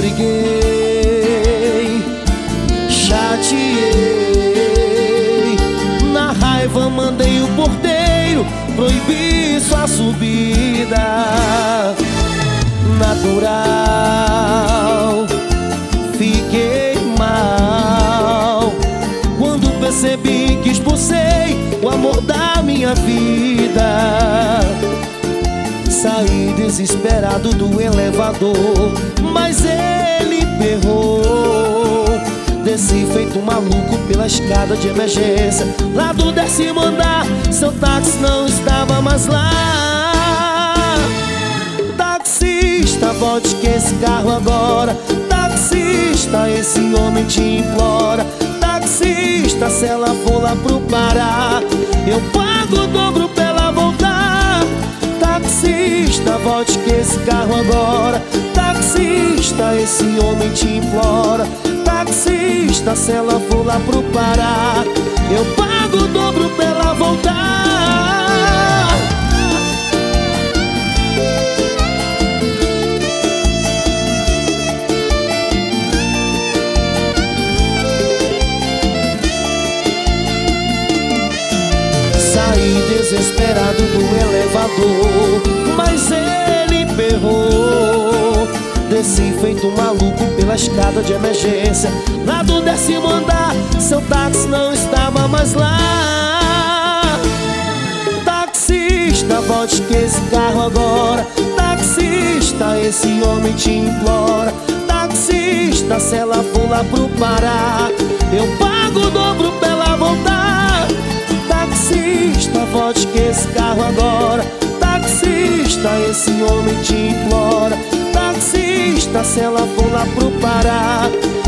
briguei, chateei. Na raiva mandei o porteiro proibir sua subida. Natural, fiquei mal quando percebi que expulsei o amor da minha vida. Saí desesperado do elevador, mas ele berrou. Desci feito um maluco pela escada de emergência. Lá do 10º andar, seu táxi não estava mais lá. Taxista, volte que esse carro agora. Taxista, esse homem te implora. Taxista, se ela for lá pro Pará, eu pago o dobro pra ela voltar. Taxista, volte que esse carro agora. Taxista, esse homem te implora. Taxista, se ela for lá pro Pará, eu pago o dobro pra ela voltar. Saí desesperado do elevador, mas ele berrou. Desci feito um maluco pela escada de emergência. Lá do 10º andar, seu táxi não estava mais lá. Taxista, volte que esse carro agora. Taxista, esse homem te implora. Taxista, se ela for lá pro Pará, eu pago o dobro pra ela voltar. Taxista, volte que esse carro agora. Taxista, esse homem te implora. Taxista, se ela for lá pro Pará,